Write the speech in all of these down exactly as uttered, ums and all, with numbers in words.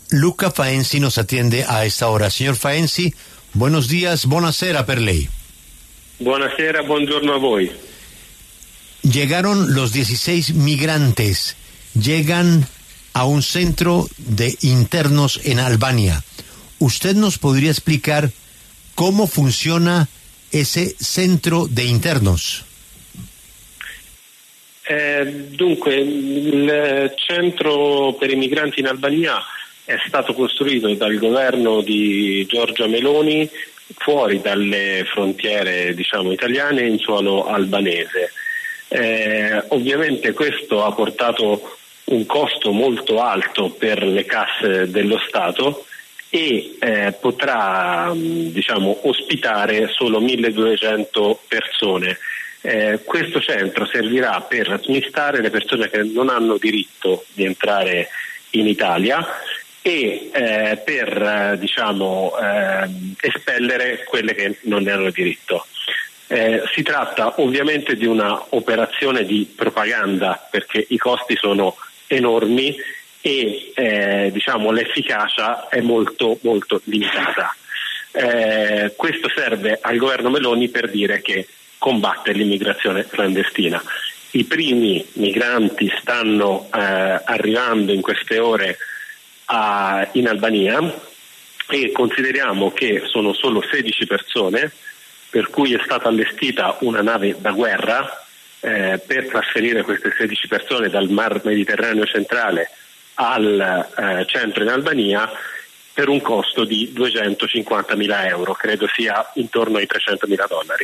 Luca Faenzi nos atiende a esta hora. Señor Faenzi, buenos días, buonasera per lei. Buonasera, buongiorno a voi. Llegaron los dieciséis migrantes, llegan a un centro de internos en Albania. ¿Usted nos podría explicar cómo funciona ese centro de internos? Eh, dunque, il centro per i migranti in Albania è stato costruito dal governo di Giorgia Meloni fuori dalle frontiere, diciamo, italiane in suolo albanese. Eh, ovviamente questo ha portato un costo molto alto per le casse dello Stato e eh, potrà, diciamo, ospitare solo milleduecento persone. Eh, questo centro servirà per smistare le persone che non hanno diritto di entrare in Italia e eh, per eh, diciamo eh, espellere quelle che non ne hanno diritto. Eh, si tratta ovviamente di una operazione di propaganda perché i costi sono enormi e eh, diciamo l'efficacia è molto molto limitata. Eh, questo serve al governo Meloni per dire che combatte l'immigrazione clandestina. I primi migranti stanno eh, arrivando in queste ore a, in Albania e consideriamo che sono solo sedici persone, per cui è stata allestita una nave da guerra eh, per trasferire queste sedici persone dal Mar Mediterraneo centrale al eh, centro in Albania per un costo di duecentocinquantamila euro, credo sia intorno ai trecentomila dollari.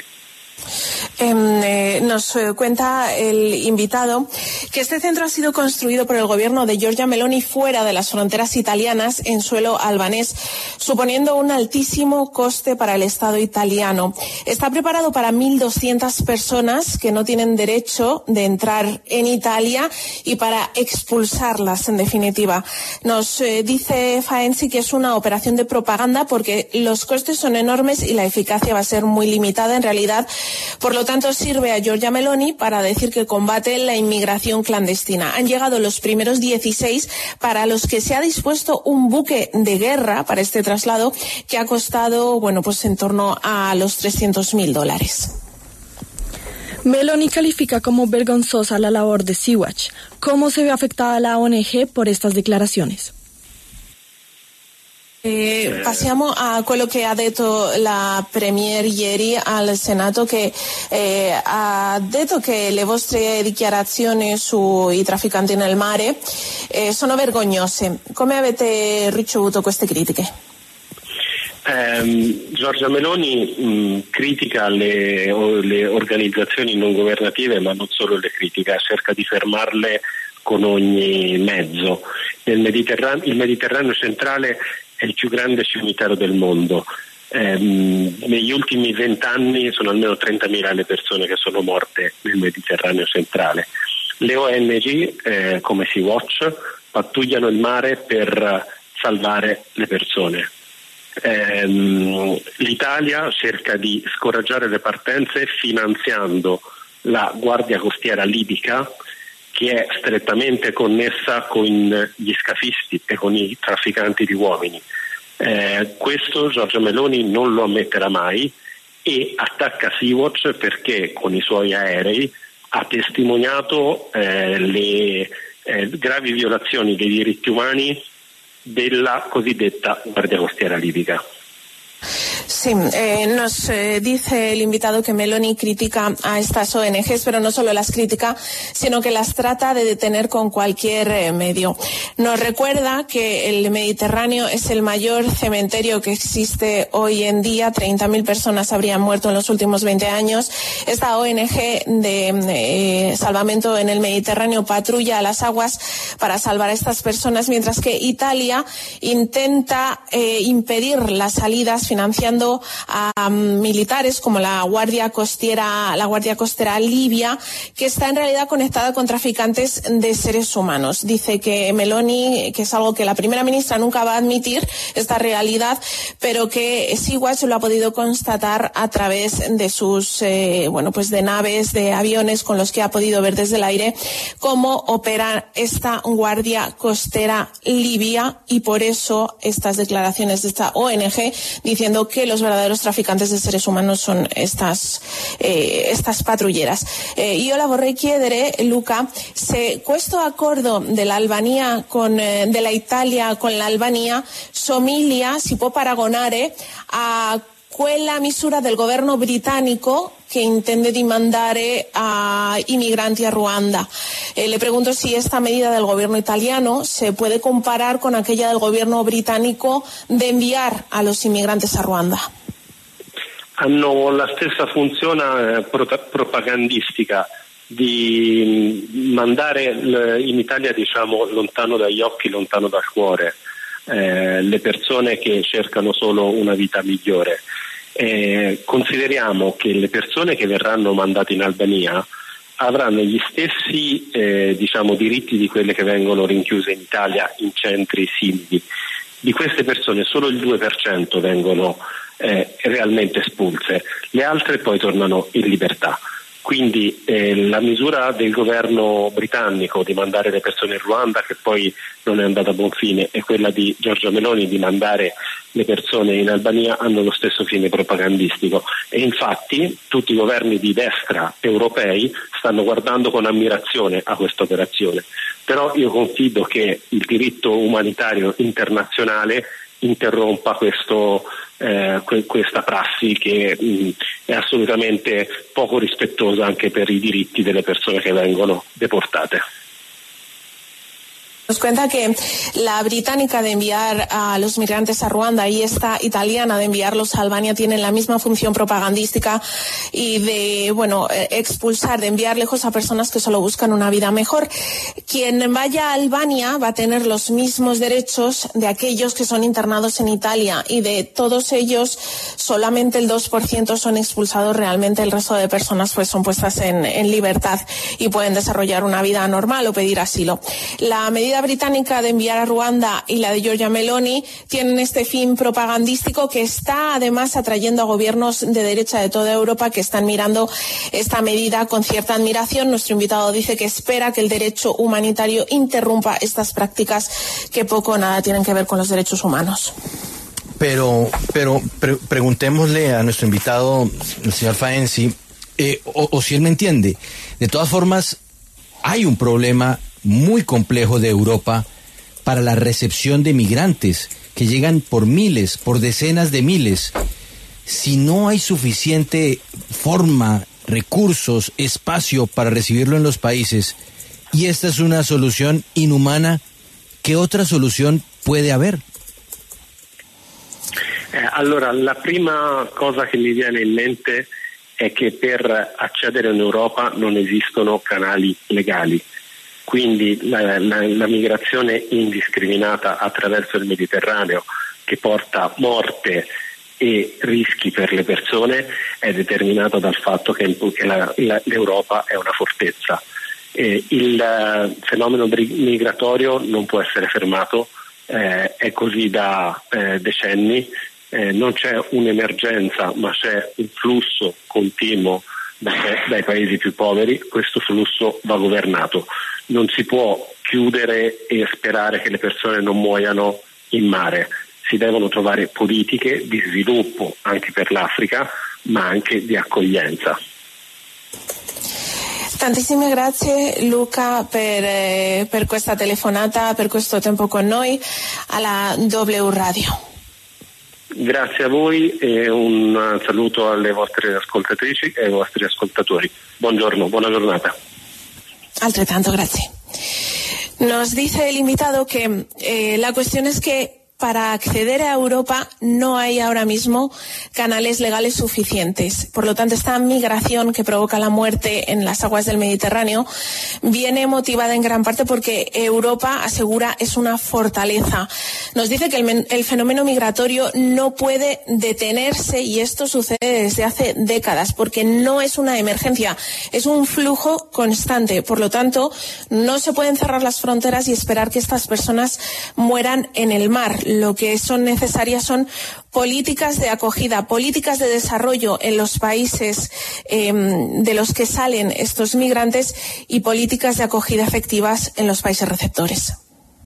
Eh, nos eh, cuenta el invitado que este centro ha sido construido por el gobierno de Giorgia Meloni fuera de las fronteras italianas en suelo albanés, suponiendo un altísimo coste para el Estado italiano. Está preparado para mil doscientas personas que no tienen derecho de entrar en Italia y para expulsarlas, en definitiva. Nos eh, dice Faenzi que es una operación de propaganda porque los costes son enormes y la eficacia va a ser muy limitada en realidad. Por lo tanto, sirve a Giorgia Meloni para decir que combate la inmigración clandestina. Han llegado los primeros dieciséis para los que se ha dispuesto un buque de guerra para este traslado que ha costado, bueno, pues en torno a los trescientos mil dólares. Meloni califica como vergonzosa la labor de Sea-Watch. ¿Cómo se ve afectada la O N G por estas declaraciones? Eh, passiamo a quello che ha detto la Premier ieri al Senato, che eh, ha detto che le vostre dichiarazioni sui trafficanti nel mare eh, sono vergognose. Come avete ricevuto queste critiche? Eh, Giorgia Meloni mh, critica le, o, le organizzazioni non governative, ma non solo le critica, cerca di fermarle con ogni mezzo. Nel Mediterraneo, il Mediterraneo centrale è il più grande cimitero del mondo. Eh, negli ultimi vent'anni sono almeno trentamila le persone che sono morte nel Mediterraneo centrale. Le O N G eh, come Sea-Watch pattugliano il mare per salvare le persone. Eh, L'Italia cerca di scoraggiare le partenze finanziando la Guardia Costiera libica, che è strettamente connessa con gli scafisti e con i trafficanti di uomini. Eh, questo Giorgia Meloni non lo ammetterà mai e attacca Sea-Watch perché con i suoi aerei ha testimoniato eh, le eh, gravi violazioni dei diritti umani della cosiddetta Guardia Costiera libica. Sí, eh, nos eh, dice el invitado que Meloni critica a estas O N Ges, pero no solo las critica, sino que las trata de detener con cualquier eh, medio. Nos recuerda que el Mediterráneo es el mayor cementerio que existe hoy en día. treinta mil personas habrían muerto en los últimos veinte años. Esta O N G de eh, salvamento en el Mediterráneo patrulla las aguas para salvar a estas personas, mientras que Italia intenta eh, impedir las salidas financiando apoyo a um, militares como la Guardia Costera, la Guardia Costera Libia, que está en realidad conectada con traficantes de seres humanos. Dice que Meloni, que es algo que la primera ministra nunca va a admitir, esta realidad, pero que Sea-Watch lo ha podido constatar a través de sus, eh, bueno, pues de naves, de aviones con los que ha podido ver desde el aire cómo opera esta Guardia Costera Libia, y por eso estas declaraciones de esta O N G diciendo que los verdaderos traficantes de seres humanos son estas eh, estas patrulleras. Eh, io la vorrei chiedere, Luca, se questo accordo dell'Albania con eh, della Italia con l'Albania somiglia, si può paragonare a quella misura del governo británico que intende di mandare a inmigranti a Ruanda. Eh, le pregunto si esta medida del gobierno italiano se puede comparar con aquella del gobierno británico de enviar a los inmigrantes a Ruanda. Hanno la stessa funzione pro- propagandistica di mandare l- in Italia, diciamo, lontano dagli occhi, lontano dal cuore, eh, le persone che cercano solo una vita migliore. Eh, consideriamo che le persone che verranno mandate in Albania avranno gli stessi eh, diciamo, diritti di quelle che vengono rinchiuse in Italia in centri simili. Di queste persone solo il due per cento vengono eh, realmente espulse, le altre poi tornano in libertà. Quindi eh, la misura del governo britannico di mandare le persone in Ruanda, che poi non è andata a buon fine, e quella di Giorgia Meloni di mandare le persone in Albania hanno lo stesso fine propagandistico, e infatti tutti i governi di destra europei stanno guardando con ammirazione a questa operazione. Però io confido che il diritto umanitario internazionale interrompa questo, eh, questa prassi che mh, è assolutamente poco rispettosa anche per i diritti delle persone che vengono deportate. Nos cuenta que la británica de enviar a los migrantes a Ruanda y esta italiana de enviarlos a Albania tienen la misma función propagandística y de, bueno, expulsar, de enviar lejos a personas que solo buscan una vida mejor. Quien vaya a Albania va a tener los mismos derechos de aquellos que son internados en Italia, y de todos ellos solamente el dos por ciento son expulsados realmente, el resto de personas pues son puestas en, en libertad y pueden desarrollar una vida normal o pedir asilo. La medida británica de enviar a Ruanda y la de Giorgia Meloni tienen este fin propagandístico que está además atrayendo a gobiernos de derecha de toda Europa que están mirando esta medida con cierta admiración. Nuestro invitado dice que espera que el derecho humanitario interrumpa estas prácticas que poco o nada tienen que ver con los derechos humanos. Pero, pero pre- preguntémosle a nuestro invitado, el señor Faenzi, eh, o, o si él me entiende. De todas formas, hay un problema muy complejo de Europa para la recepción de migrantes que llegan por miles, por decenas de miles. Si no hay suficiente forma, recursos, espacio para recibirlo en los países, y esta es una solución inhumana, ¿qué otra solución puede haber? Eh, allora, la prima cosa che mi viene in mente è che per accedere in Europa non esistono canali legali. Quindi la, la, la migrazione indiscriminata attraverso il Mediterraneo, che porta morte e rischi per le persone, è determinata dal fatto che, che la, la, l'Europa è una fortezza. Eh, il uh, fenomeno migratorio non può essere fermato, eh, è così da eh, decenni, eh, non c'è un'emergenza ma c'è un flusso continuo dai, dai paesi più poveri. Questo flusso va governato. Non si può chiudere e sperare che le persone non muoiano in mare. Si devono trovare politiche di sviluppo anche per l'Africa, ma anche di accoglienza. Tantissime grazie Luca per, eh, per questa telefonata, per questo tempo con noi alla W Radio. Grazie a voi e un saluto alle vostre ascoltatrici e ai vostri ascoltatori. Buongiorno, buona giornata. Altrettanto, grazie. Nos dice el invitado que eh, la cuestión es que para acceder a Europa no hay ahora mismo canales legales suficientes. Por lo tanto, esta migración que provoca la muerte en las aguas del Mediterráneo viene motivada en gran parte porque Europa, asegura, es una fortaleza. Nos dice que el, el fenómeno migratorio no puede detenerse, y esto sucede desde hace décadas porque no es una emergencia, es un flujo constante. Por lo tanto, no se pueden cerrar las fronteras y esperar que estas personas mueran en el mar. Lo que son necesarias son políticas de acogida, políticas de desarrollo en los países eh, de los que salen estos migrantes y políticas de acogida efectivas en los países receptores.